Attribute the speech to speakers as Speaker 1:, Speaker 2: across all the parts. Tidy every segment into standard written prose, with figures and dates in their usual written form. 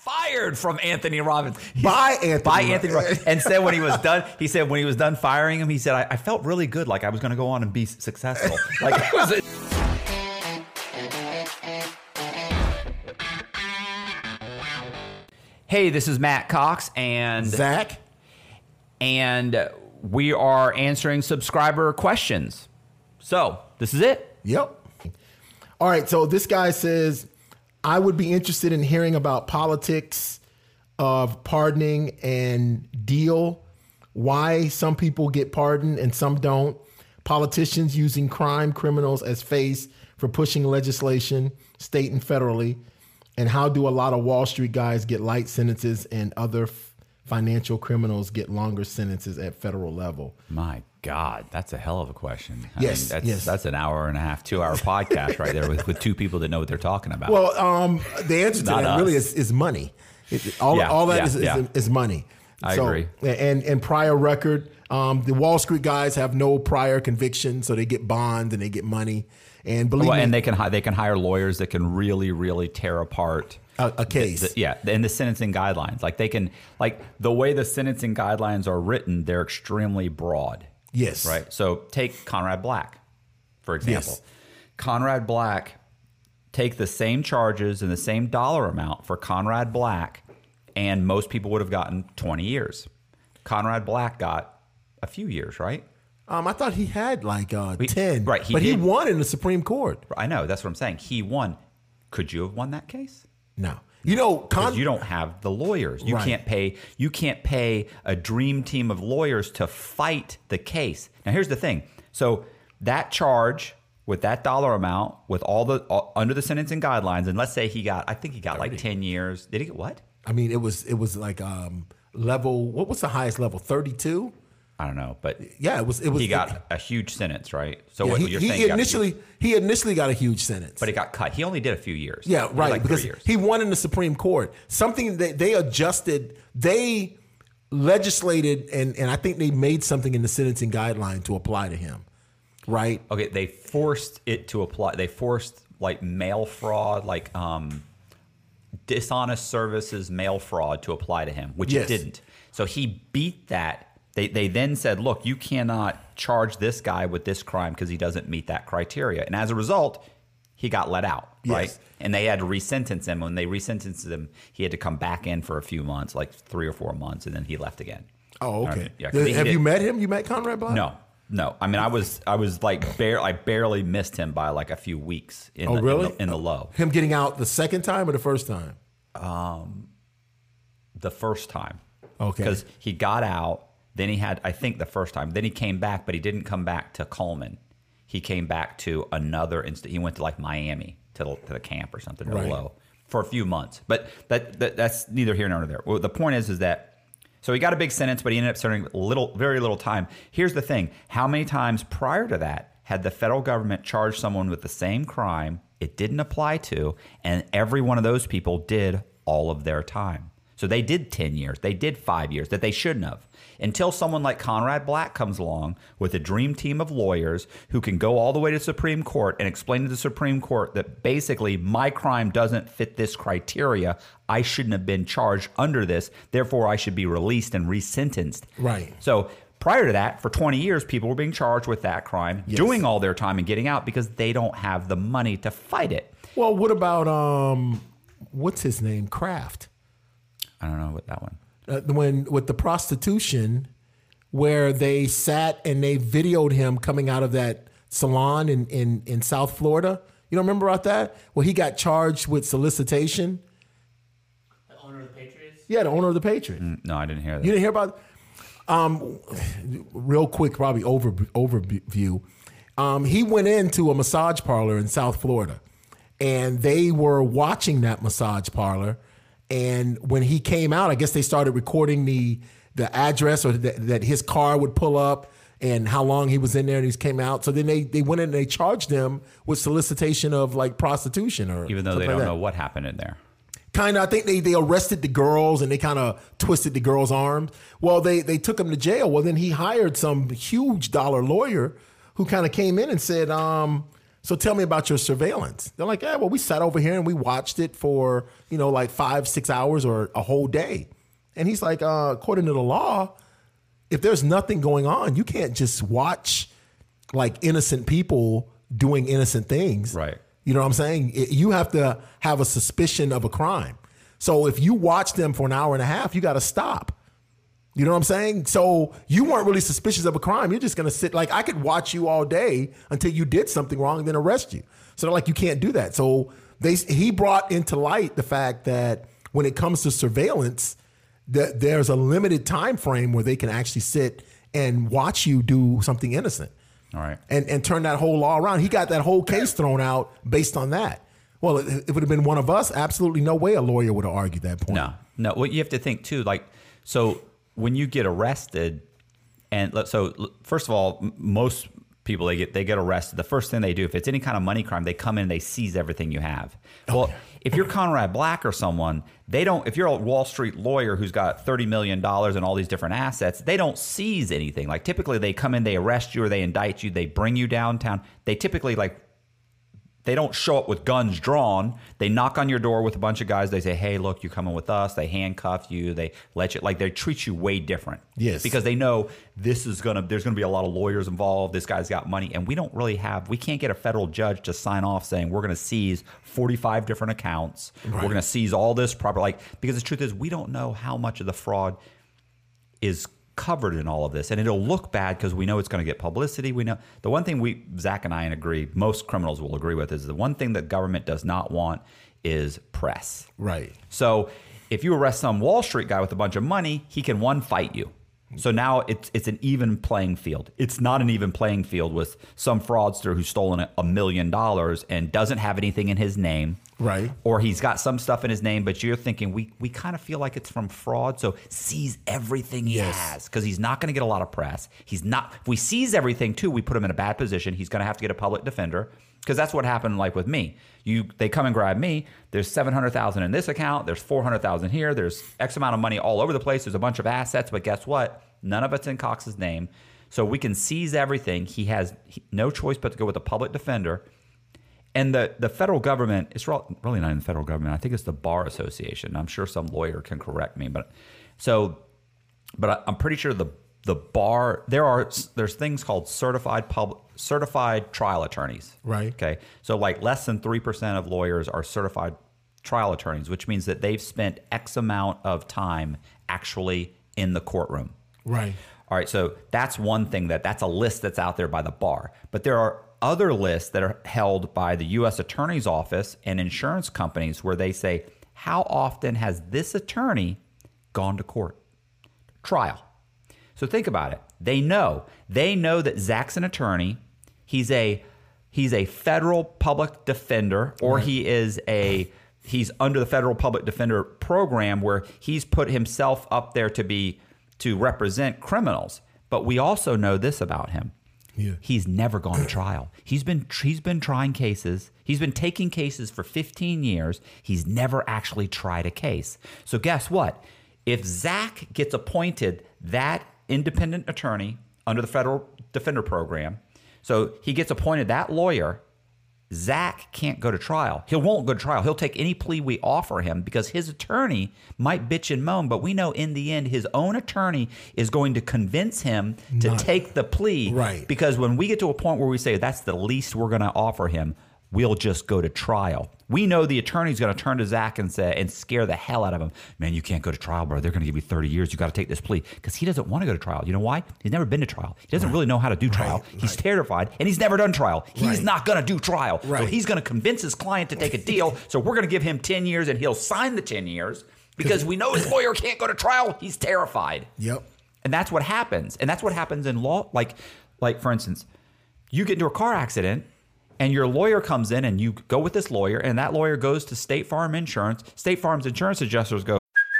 Speaker 1: fired from Anthony Robbins.
Speaker 2: By Anthony
Speaker 1: Robbins. And said when he was done, when he was done firing him, he said, I felt really good, like I was going to go on and be successful. Like it was. Hey, this is Matt Cox and
Speaker 2: Zach,
Speaker 1: and we are answering subscriber questions. So this is it.
Speaker 2: Yep. All right. So this guy says, I would be interested in hearing about politics of pardoning and deal, why some people get pardoned and some don't, politicians using crime criminals as face for pushing legislation, state and federally, and how do a lot of Wall Street guys get light sentences and other financial criminals get longer sentences at federal level?
Speaker 1: My God, that's a hell of a question.
Speaker 2: Yes,
Speaker 1: that's an hour and a half, 2 hour podcast right there with two people that know what they're talking about.
Speaker 2: Well, the answer to that really is money. All that is money.
Speaker 1: I agree.
Speaker 2: And prior record, the Wall Street guys have no prior conviction, so they get bonds and they get money. And believe me,
Speaker 1: and they can hire lawyers that can really, really tear apart
Speaker 2: a case.
Speaker 1: And the sentencing guidelines, the way the sentencing guidelines are written, they're extremely broad.
Speaker 2: Yes.
Speaker 1: Right. So take Conrad Black, for example.
Speaker 2: Yes.
Speaker 1: Conrad Black, take the same charges and the same dollar amount for Conrad Black, and most people would have gotten 20 years. Conrad Black got a few years, right?
Speaker 2: I thought he had 10.
Speaker 1: Right.
Speaker 2: He won in the Supreme Court.
Speaker 1: I know. That's what I'm saying. He won. Could you have won that case?
Speaker 2: No.
Speaker 1: Because you don't have the lawyers. You
Speaker 2: Right.
Speaker 1: can't pay a dream team of lawyers to fight the case. Now here's the thing. So that charge with that dollar amount, with all under the sentencing guidelines, and let's say he got 10 years. Did he get what?
Speaker 2: I mean, it was like level. What was the highest level? 32.
Speaker 1: I don't know, but
Speaker 2: yeah, it was.
Speaker 1: He got a huge sentence, right? So
Speaker 2: yeah,
Speaker 1: what you're saying?
Speaker 2: He initially got a huge sentence,
Speaker 1: but it got cut. He only did a few years.
Speaker 2: Yeah, right. Because
Speaker 1: 3 years.
Speaker 2: he won in the Supreme Court. Something that they adjusted, they legislated, and I think they made something in the sentencing guideline to apply to him. Right.
Speaker 1: Okay. They forced it to apply. They forced mail fraud, dishonest services mail fraud to apply to him, which it didn't. So he beat that. They then said, look, you cannot charge this guy with this crime because he doesn't meet that criteria. And as a result, he got let out, right?
Speaker 2: Yes.
Speaker 1: And they had to resentence him. When they resentenced him, he had to come back in for a few months, 3 or 4 months, and then he left again.
Speaker 2: Oh, okay. Have you met him? You met Conrad Black?
Speaker 1: No. I mean, I was I barely missed him by a few weeks in the low.
Speaker 2: Him getting out the second time or the first time?
Speaker 1: The first time.
Speaker 2: Okay.
Speaker 1: Because he got out. Then he had, I think, the first time. Then he came back, but he didn't come back to Coleman. He came back to another instance. He went to Miami to the camp or something, or low, for a few months. But that's neither here nor there. Well, the point is that so he got a big sentence, but he ended up serving very little time. Here's the thing: how many times prior to that had the federal government charged someone with the same crime it didn't apply to, and every one of those people did all of their time? So they did 10 years, they did 5 years that they shouldn't have. Until someone like Conrad Black comes along with a dream team of lawyers who can go all the way to the Supreme Court and explain to the Supreme Court that basically my crime doesn't fit this criteria, I shouldn't have been charged under this, therefore I should be released and resentenced.
Speaker 2: Right.
Speaker 1: So prior to that, for 20 years, people were being charged with that crime, doing all their time and getting out because they don't have the money to fight it.
Speaker 2: Well, what about, what's his name, Kraft?
Speaker 1: I don't know what that one.
Speaker 2: With the prostitution, where they sat and they videoed him coming out of that salon in South Florida. You don't remember about that? Well, he got charged with solicitation.
Speaker 3: The owner of the Patriots?
Speaker 2: Yeah, the owner of the Patriots.
Speaker 1: No, I didn't hear that.
Speaker 2: You didn't hear about it? Real quick, probably overview. He went into a massage parlor in South Florida, and they were watching that massage parlor. And when he came out, I guess they started recording the address or that his car would pull up and how long he was in there and he came out. So then they went in and they charged him with solicitation of prostitution or
Speaker 1: even though they don't know what happened in there.
Speaker 2: Kind of, I think they arrested the girls and they kind of twisted the girls' arms. Well, they took him to jail. Well, then he hired some huge dollar lawyer who kind of came in and said, So tell me about your surveillance. They're like, yeah, well, we sat over here and we watched it for, like 5-6 hours or a whole day. And he's like, according to the law, if there's nothing going on, you can't just watch like innocent people doing innocent things.
Speaker 1: Right.
Speaker 2: You know what I'm saying? You have to have a suspicion of a crime. So if you watch them for an hour and a half, you got to stop. You know what I'm saying? So you weren't really suspicious of a crime. You're just going to sit, like I could watch you all day until you did something wrong and then arrest you. So they're like, you can't do that. So he brought into light the fact that when it comes to surveillance, that there's a limited time frame where they can actually sit and watch you do something innocent.
Speaker 1: All right.
Speaker 2: And turn that whole law around. He got that whole case thrown out based on that. Well, if it would have been one of us, absolutely no way a lawyer would have argued that point.
Speaker 1: No. Well, you have to think too, like, so when you get arrested, and so first of all, most people they get arrested. The first thing they do, if it's any kind of money crime, they come in and they seize everything you have. Well, if you're Conrad Black or someone, they don't. If you're a Wall Street lawyer who's got $30 million and all these different assets, they don't seize anything. Like typically, they come in, they arrest you or they indict you, they bring you downtown. They typically they don't show up with guns drawn. They knock on your door with a bunch of guys. They say, hey, look, you're coming with us. They handcuff you. They let you, they treat you way different.
Speaker 2: Yes.
Speaker 1: Because they know there's going to be a lot of lawyers involved. This guy's got money. And we can't get a federal judge to sign off saying we're going to seize 45 different accounts. Right. We're going to seize all this property. Because the truth is, we don't know how much of the fraud is covered in all of this, and it'll look bad because we know it's going to get publicity. We know the one thing Zach and I agree, most criminals will agree with, is the one thing that government does not want is press.
Speaker 2: Right.
Speaker 1: So if you arrest some Wall Street guy with a bunch of money, he can fight you. So now it's an even playing field. It's not an even playing field with some fraudster who's stolen $1 million and doesn't have anything in his name.
Speaker 2: Right.
Speaker 1: Or he's got some stuff in his name, but you're thinking we kind of feel like it's from fraud. So seize everything he has, because he's not going to get a lot of press. He's not. If we seize everything too, we put him in a bad position. He's going to have to get a public defender, because that's what happened. Like with me, they come and grab me. There's $700,000 in this account. There's $400,000 here. There's X amount of money all over the place. There's a bunch of assets, but guess what? None of it's in Cox's name. So we can seize everything. He has no choice but to go with a public defender. And the federal government, it's really not in the federal government. I think it's the Bar Association. I'm sure some lawyer can correct me, but I'm pretty sure the bar, there's things called certified trial attorneys.
Speaker 2: Right.
Speaker 1: Okay. So like less than 3% of lawyers are certified trial attorneys, which means that they've spent X amount of time actually in the courtroom.
Speaker 2: Right.
Speaker 1: All right. So that's one thing that's a list that's out there by the bar. But there are other lists that are held by the U.S. Attorney's Office and insurance companies where they say, how often has this attorney gone to court? Trial. So think about it. They know that Zach's an attorney. He's a federal public defender, or right. He's under the federal public defender program where he's put himself up there to represent criminals. But we also know this about him. Yeah. He's never gone to trial. He's been trying cases. He's been taking cases for 15 years. He's never actually tried a case. So guess what? If Zach gets appointed that independent attorney under the federal defender program, so he gets appointed that lawyer, Zach can't go to trial. He won't go to trial. He'll take any plea we offer him because his attorney might bitch and moan, but we know in the end his own attorney is going to convince him to take the plea.
Speaker 2: Right.
Speaker 1: Because when we get to a point where we say that's the least we're going to offer him, we'll just go to trial. We know the attorney's going to turn to Zach and scare the hell out of him. Man, you can't go to trial, bro. They're going to give you 30 years. You got to take this plea, because he doesn't want to go to trial. You know why? He's never been to trial. He doesn't really know how to do trial. Right. He's terrified, and he's never done trial. He's not going to do trial. Right. So he's going to convince his client to take a deal. So we're going to give him 10 years, and he'll sign the 10 years because we know his lawyer can't go to trial. He's terrified.
Speaker 2: Yep.
Speaker 1: And that's what happens. And that's what happens in law. Like for instance, you get into a car accident, and your lawyer comes in, and you go with this lawyer, and that lawyer goes to State Farm Insurance. State Farm's insurance adjusters go,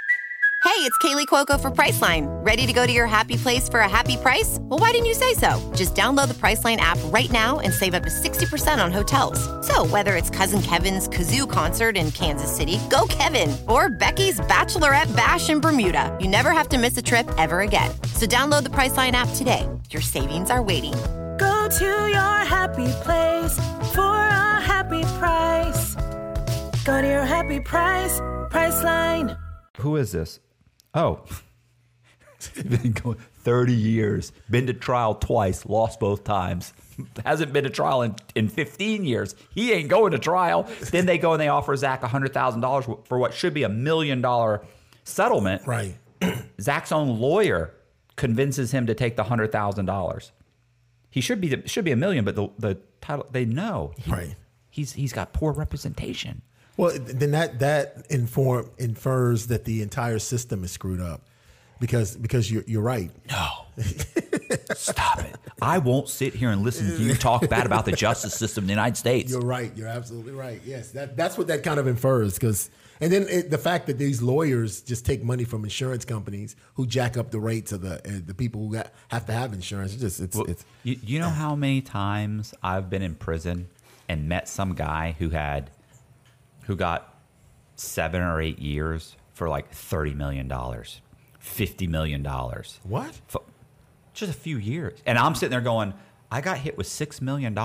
Speaker 4: Hey, it's Kaylee Cuoco for Priceline. Ready to go to your happy place for a happy price? Well, why didn't you say so? Just download the Priceline app right now and save up to 60% on hotels. So whether it's Cousin Kevin's Kazoo Concert in Kansas City, go Kevin, or Becky's Bachelorette Bash in Bermuda, you never have to miss a trip ever again. So download the Priceline app today. Your savings are waiting.
Speaker 5: Go Go to your happy place for a happy price. Go to your happy price, Priceline.
Speaker 1: Who is this? Oh. Been going 30 years. Been to trial twice. Lost both times. Hasn't been to trial in 15 years. He ain't going to trial. Then they go and they offer Zach $100,000 for what should be $1 million settlement.
Speaker 2: Right.
Speaker 1: Zach's own lawyer convinces him to take the $100,000. He should be $1 million, but the title they know.
Speaker 2: Right.
Speaker 1: He's got poor representation.
Speaker 2: Well, then that infers that the entire system is screwed up, because you're right.
Speaker 1: No, stop it! I won't sit here and listen to you talk bad about the justice system in the United States.
Speaker 2: You're right. You're absolutely right. Yes, that's what that kind of infers. And then the fact that these lawyers just take money from insurance companies who jack up the rates of the people who have to have insurance. It's
Speaker 1: you know how many times I've been in prison and met some guy who got 7 or 8 years for like $30 million, $50 million.
Speaker 2: What?
Speaker 1: Just a few years. And I'm sitting there going, I got hit with $6 million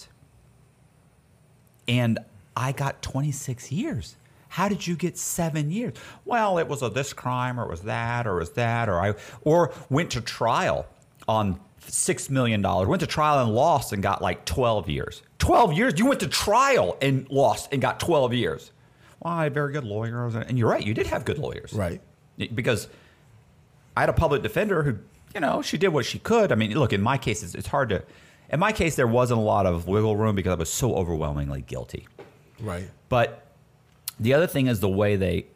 Speaker 1: and I got 26 years. How did you get 7 years? Well, it was this crime, or it was that, or went to trial on $6 million. Went to trial and lost and got like 12 years. 12 years? You went to trial and lost and got 12 years. Well, I had very good lawyers. And you're right, you did have good lawyers.
Speaker 2: Right.
Speaker 1: Because I had a public defender who, she did what she could. I mean, look, in my case, it's hard to... In my case, there wasn't a lot of wiggle room because I was so overwhelmingly guilty.
Speaker 2: Right.
Speaker 1: But the other thing is the way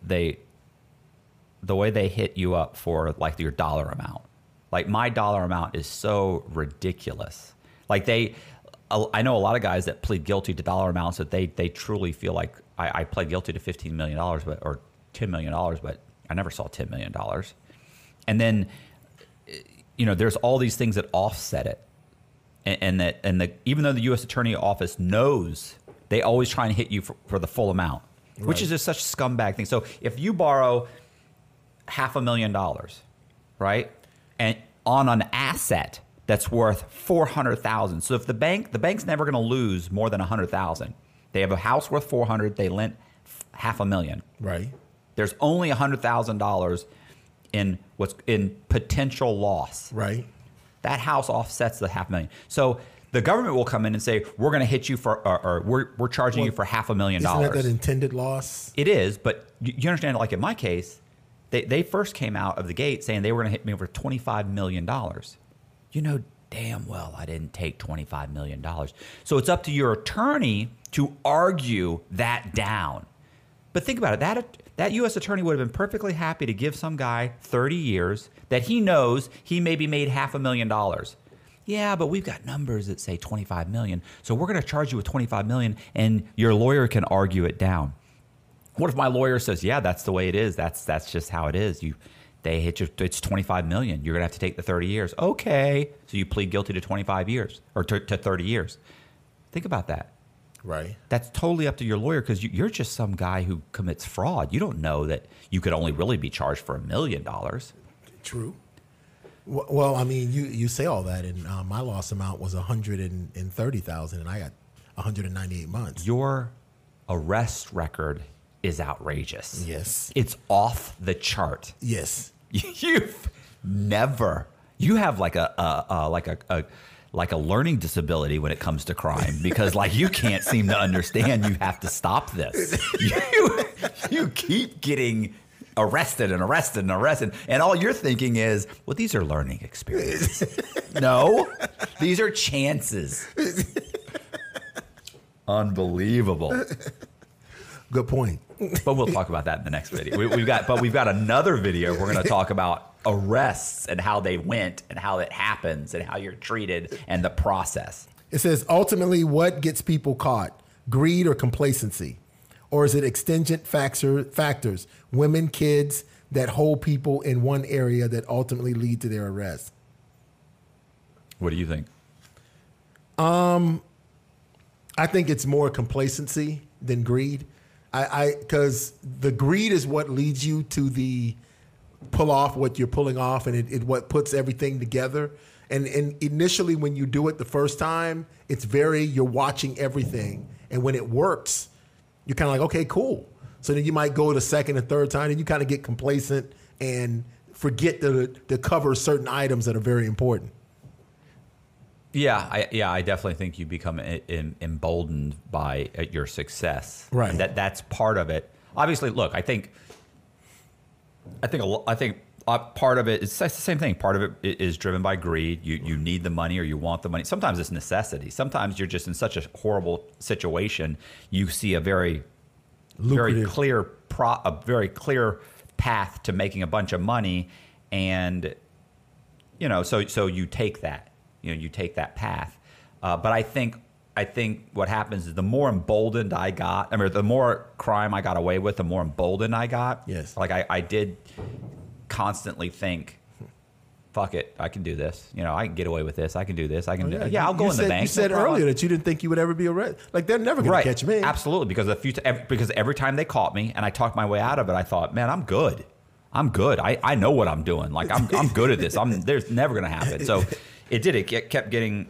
Speaker 1: they hit you up for like your dollar amount. Like my dollar amount is so ridiculous. Like I know a lot of guys that plead guilty to dollar amounts that they truly feel like I pled guilty to $15 million or $10 million, but I never saw $10 million. And then, there's all these things that offset it. And even though the U.S. Attorney Office knows, they always try and hit you for the full amount, right, which is just such a scumbag thing. So if you borrow $500,000, right, and on an asset that's worth $400,000, so if the bank's never going to lose more than $100,000. They have a house worth $400,000. They lent $500,000.
Speaker 2: Right.
Speaker 1: There's only $100,000 in potential loss.
Speaker 2: Right.
Speaker 1: That house offsets the $500,000. So the government will come in and say, we're going to hit you or we're charging you for $500,000.
Speaker 2: Isn't that intended loss?
Speaker 1: It is, but you understand, like in my case, they first came out of the gate saying they were going to hit me over $25 million. You know damn well I didn't take $25 million. So it's up to your attorney to argue that down. But think about it. That U.S. attorney would have been perfectly happy to give some guy 30 years that he knows he maybe made $500,000. Yeah, but we've got numbers that say $25 million, so we're going to charge you with $25 million, and your lawyer can argue it down. What if my lawyer says, yeah, that's the way it is. That's just how it is. They hit you, it's $25 million. You're going to have to take the 30 years. Okay. So you plead guilty to 25 years or to 30 years. Think about that.
Speaker 2: Right.
Speaker 1: That's totally up to your lawyer because you're just some guy who commits fraud. You don't know that you could only really be charged for $1 million.
Speaker 2: True. Well, I mean, you say all that, and my loss amount was $130,000, and I got 198 months.
Speaker 1: Your arrest record is outrageous.
Speaker 2: Yes.
Speaker 1: It's off the chart.
Speaker 2: Yes.
Speaker 1: You've never. You have like a learning disability when it comes to crime because like you can't seem to understand. You have to stop this. You keep getting arrested, and all you're thinking is, well, these are learning experiences. No, these are chances. Unbelievable.
Speaker 2: Good point.
Speaker 1: But we'll talk about that in the next video. We've got another video. We're going to talk about arrests and how they went and how it happens and how you're treated and the process.
Speaker 2: It says, ultimately, what gets people caught? Greed or complacency? Or is it extingent factors, women, kids, that hold people in one area that ultimately lead to their arrest?
Speaker 1: What do you think?
Speaker 2: I think it's more complacency than greed. Because the greed is what leads you to the pull off what you're pulling off, and it what puts everything together. And initially when you do it the first time, you're watching everything. And when it works, you're kind of like, okay, cool. So then you might go the second and third time and you kind of get complacent and forget to cover certain items that are very important.
Speaker 1: Yeah, I definitely think you become emboldened by your success.
Speaker 2: Right.
Speaker 1: And that's part of it. Obviously, look, I think part of it is the same thing. Part of it is driven by greed. You need the money or you want the money. Sometimes it's necessity. Sometimes you're just in such a horrible situation. You see a very clear path to making a bunch of money, and so you take that. You take that path. But I think what happens is the more emboldened I got, the more crime I got away with, the more emboldened I got.
Speaker 2: Yes.
Speaker 1: Like I did constantly think, fuck it, I can do this. I can get away with this. I can do this. I can do I'll go in the bank.
Speaker 2: You said earlier that you didn't think you would ever be arrested. Like, they're never going to catch me.
Speaker 1: Absolutely. Because every time they caught me and I talked my way out of it, I thought, man, I'm good. I know what I'm doing. Like, I'm good at this. There's never going to happen. So it did. It kept getting,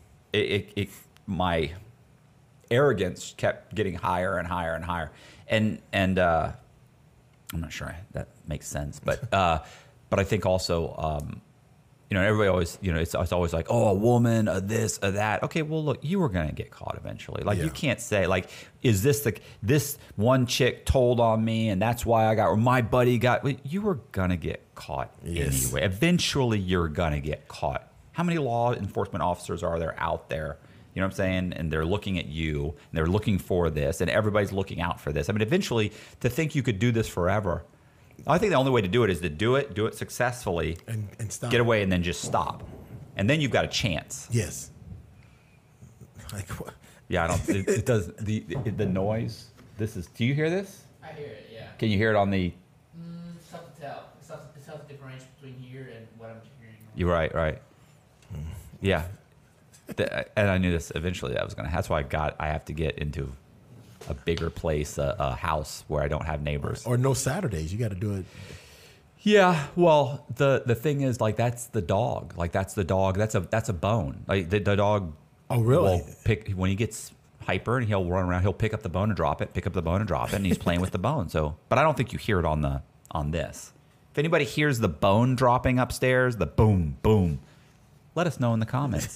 Speaker 1: my arrogance kept getting higher and higher and higher. And I'm not sure that makes sense, but I think also, everybody always, it's always like, oh, a woman, a this, a that. Okay, well, look, you were going to get caught eventually. Like, you can't say, like, is this one chick told on me and that's why or my buddy got, you were going to get caught anyway. Eventually, you're going to get caught. How many law enforcement officers are there out there? You know what I'm saying? And they're looking at you, and they're looking for this, and everybody's looking out for this. I mean, eventually, to think you could do this forever, I think the only way to do it is to do it successfully,
Speaker 2: and stop.
Speaker 1: Get away, and then just stop. And then you've got a chance.
Speaker 2: Yes. Like what?
Speaker 1: Yeah, I don't. It does the noise. Do you hear this?
Speaker 3: I hear it, yeah.
Speaker 1: Can you hear it on the?
Speaker 3: It's tough to tell. It's tough to differentiate between here and what I'm hearing.
Speaker 1: You're right. Yeah. And I knew this eventually that was going to. That's why I have to get into a bigger place, a house where I don't have neighbors.
Speaker 2: Or no Saturdays. You got to do it.
Speaker 1: Yeah. Well, the thing is, like, that's the dog. Like, that's the dog. That's a bone. Like the dog.
Speaker 2: Oh, really?
Speaker 1: Will when he gets hyper and he'll run around. He'll pick up the bone and drop it. Pick up the bone and drop it. And he's playing with the bone. So, but I don't think you hear it on this. If anybody hears the bone dropping upstairs, the boom, boom, let us know in the comments.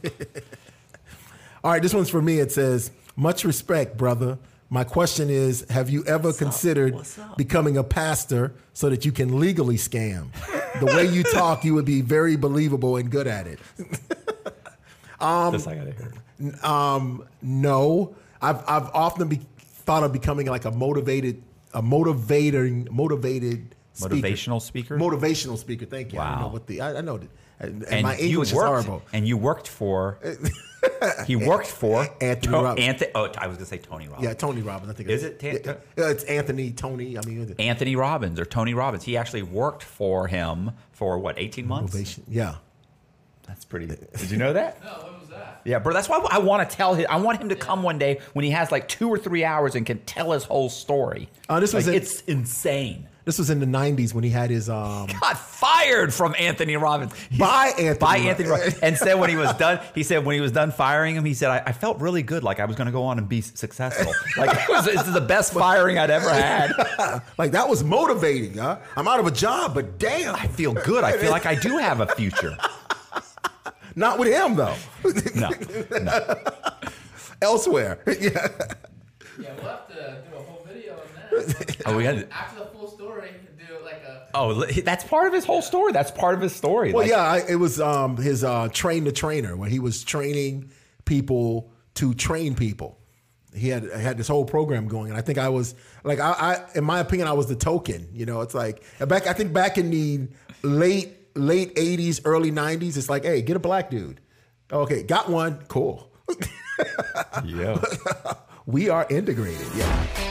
Speaker 2: All right, this one's for me. It says, much respect, brother. My question is, have you ever considered becoming a pastor so that you can legally scam? The way you talk, you would be very believable and good at it.
Speaker 1: This I gotta hear.
Speaker 2: No. I've often thought of becoming like a motivational speaker. Motivational speaker. Thank you.
Speaker 1: Wow.
Speaker 2: I don't know what I know that. And my
Speaker 1: you
Speaker 2: English is horrible.
Speaker 1: And you worked for. He worked for
Speaker 2: Anthony Robbins.
Speaker 1: I was going to say Tony Robbins.
Speaker 2: Yeah, Tony Robbins. I think
Speaker 1: is it?
Speaker 2: It's Anthony, Tony. I mean,
Speaker 1: Anthony Robbins or Tony Robbins. He actually worked for him for what, 18 months?
Speaker 2: Motivation. Yeah.
Speaker 1: That's pretty. Did you know that?
Speaker 3: No, what was that?
Speaker 1: Yeah, bro. That's why I want to tell him. I want him to come one day when he has like 2 or 3 hours and can tell his whole story.
Speaker 2: It's
Speaker 1: insane.
Speaker 2: This was in the 90s when he had his
Speaker 1: got fired from Anthony Robbins
Speaker 2: by Anthony
Speaker 1: Robbins, and said when he was done, firing him, he said I felt really good, like I was going to go on and be successful. Like this is the best firing I'd ever had.
Speaker 2: Like that was motivating, huh? I'm out of a job, but damn,
Speaker 1: I feel good. I feel like I do have a future.
Speaker 2: Not with him though.
Speaker 1: No.
Speaker 2: Elsewhere.
Speaker 3: Yeah, we'll have to do a whole video on that.
Speaker 1: Oh, we got
Speaker 3: after the full story, do like a.
Speaker 1: Oh, that's part of his whole story. That's part of his story.
Speaker 2: Well, it was his Train the Trainer, where he was training people to train people. He had this whole program going, and I think I was like, I in my opinion, I was the token. It's like back in the late 80s, early 90s. It's like, hey, get a black dude. Okay, got one, cool.
Speaker 1: Yeah.
Speaker 2: We are integrated. Yeah.